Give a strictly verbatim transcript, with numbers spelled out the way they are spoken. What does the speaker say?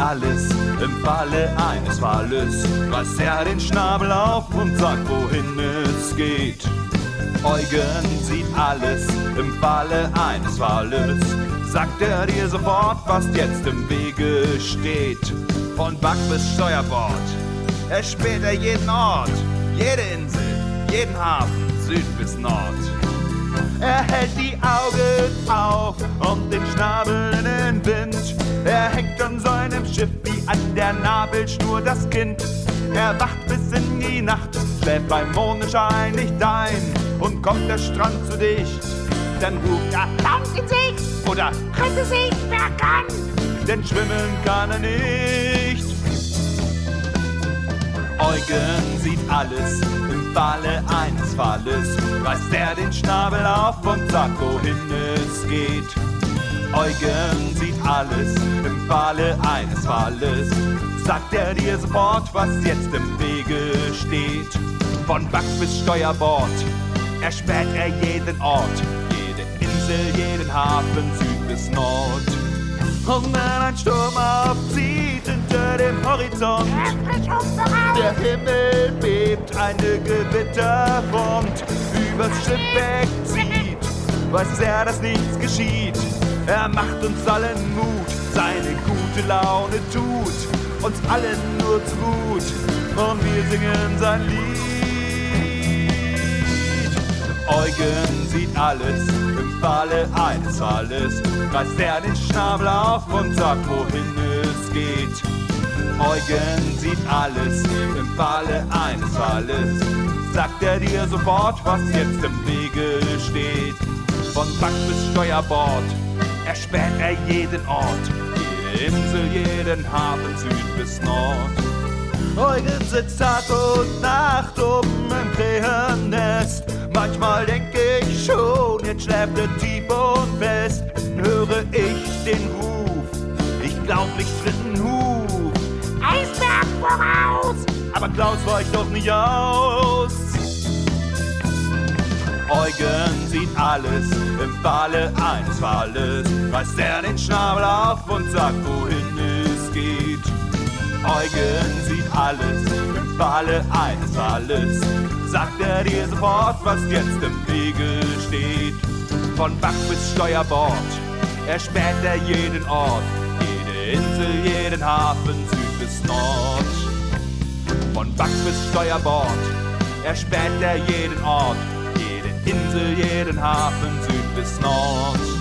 alles im Falle eines Falles. Reißt er den Schnabel auf und sagt, wohin es geht. Eugen sieht alles im Falle eines Falles. Sagt er dir sofort, was jetzt im Wege steht. Von Back bis Steuerbord erspäht er jeden Ort, jede Insel, jeden Hafen, Süd bis Nord. Er hält die Augen auf und den Schnabel in den Wind. Er hängt an seinem Schiff wie an der Nabelschnur das Kind. Er wacht bis in die Nacht, schläft beim Mondenschein nicht ein. Und kommt der Strand zu dicht, dann ruft er, lauft in sich oder rette sich, wer kann. Denn schwimmen kann er nicht. Eugen sieht alles im Falle eines Falles. Reißt er den Schnabel auf und sagt, wohin es geht. Eugen sieht alles im Falle eines Falles. Sagt er dir sofort, was jetzt im Wege steht. Von Back bis Steuerbord erspäht er jeden Ort, jede Insel, jeden Hafen, Süd bis Nord. Und wenn ein Sturm aufzieht hinter dem Horizont, der Himmel bebt, eine Gewitterfront übers Schiff wegzieht, weiß er, dass nichts geschieht. Er macht uns allen Mut, seine gute Laune tut uns allen nur zu gut und wir singen sein Lied. Eugen sieht alles im Falle eines Falles. Reißt er den Schnabel auf und sagt, wohin es geht. Eugen sieht alles im Falle eines Falles. Sagt er dir sofort, was jetzt im Wege steht. Von Back bis Steuerbord erspäht er jeden Ort, jede Insel, jeden Hafen, Süd bis Nord. Eugen sitzt Tag und Nacht oben im Krähennest. Manchmal denk ich schon, jetzt schläft er tief und fest. Höre ich den Ruf, ich glaub nicht dritten Huf. Eisberg voraus, aber Klaus weicht doch nicht aus. Eugen sieht alles im Falle eines Falles. Reißt er den Schnabel auf und sagt, wohin es geht. Eugen sieht alles im Falle eines Falles. Sagt er dir sofort, was jetzt im Wege steht. Von Back bis Steuerbord erspäht er jeden Ort, jede Insel, jeden Hafen, Süd bis Nord. Von Back bis Steuerbord erspäht er jeden Ort, jede Insel, jeden Hafen, Süd bis Nord.